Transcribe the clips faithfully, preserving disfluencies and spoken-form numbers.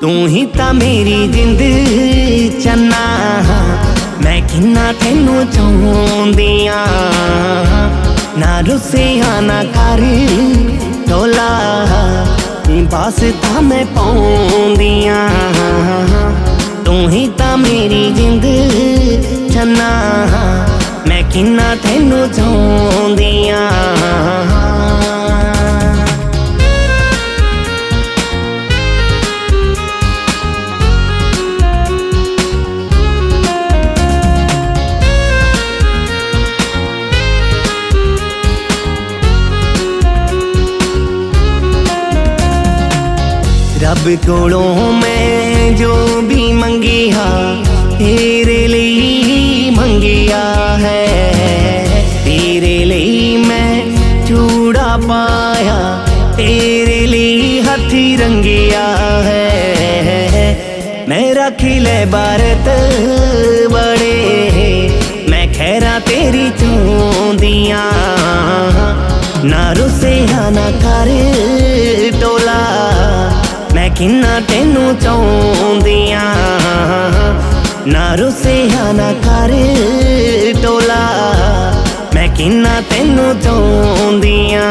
तू ही ता मेरी जिंद चन्ना, मैं किन्ना तेनू चाहुंदियां। ना रुसिया ना कर ढोला, बस था मैं पाउंदियां। तू ही ता मेरी जिंद चन्ना, मैं किन्ना तेनू चाहुंदियां। रब कोलों मैं जो भी मंगिया, तेरे लिए मंगिया है। तेरे लिए मैं चूड़ा पाया, तेरे लिए हथी रंगिया है। मेरा खिले भारत बड़े, मैं खैरा तेरी चाहुंदियां। ना रुसिया ना कर टोला, मैं किन्ना तेनू चाहुंदियां। ना रुसिया ना कर टोला, मैं किन्ना तेनू चाहुंदियां।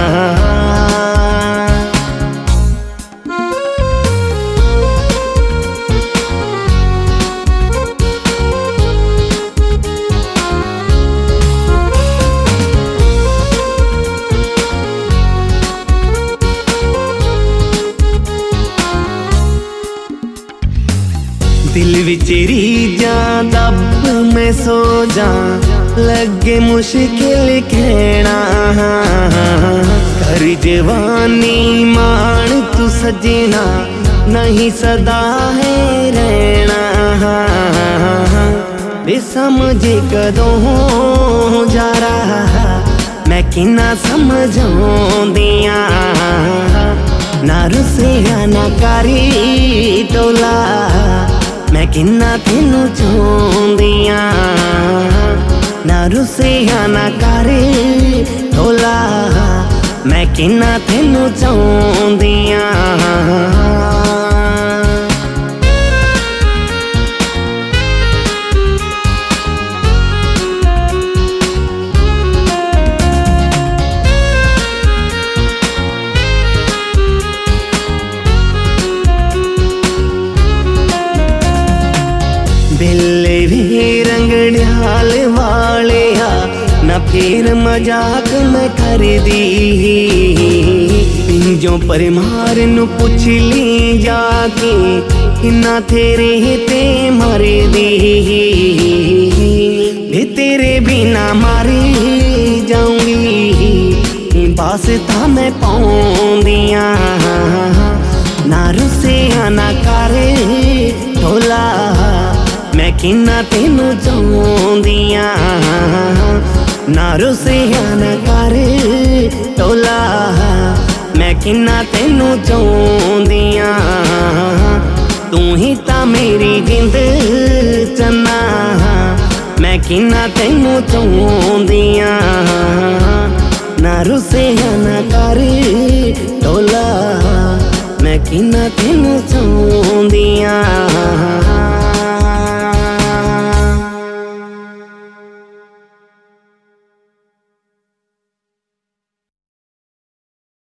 दिल विच रीजां दब मैं सो जा, लगे मुश्किल कहना। कर जवानी मान तू सजना, नहीं सदा है रहना। बेसमझ कदों जा रहा, मैं किन्ना समझाउंदियां। ना रुसिया ना करी टोला, मैं किन्ना तेनू चाहुंदियां। ना रुसिया ना कर टोला, मैं किन्ना तेनू चाहुंदियां। बिल्ले भी रंग ढाल वाले हा, न फिर मजाक मैं कर दी। पिंजों पर मार नू पुछ ली जाके, किन्ना तेरे ते मर दी। भी तेरे बिना मर जाऊंगी, बस था मैं पाउंदियां। ना रुसिया ना कर ढोला, मैं किन्ना तेनू चाहुंदियां। ना रुसिया ना कर टोला, मैं किन्ना तेनू चाहुंदियां। तू ही ता मेरी जिंद चन्ना, मैं किन्ना तेनू चाहुंदियां। ना रुसिया ना कर टोला, मैं किन्ना तेनू चाहुंदियां।